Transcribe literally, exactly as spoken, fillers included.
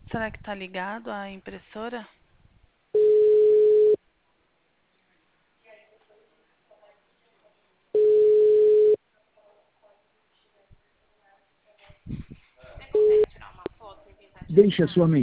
Será que tá ligado a impressora? Deixe a sua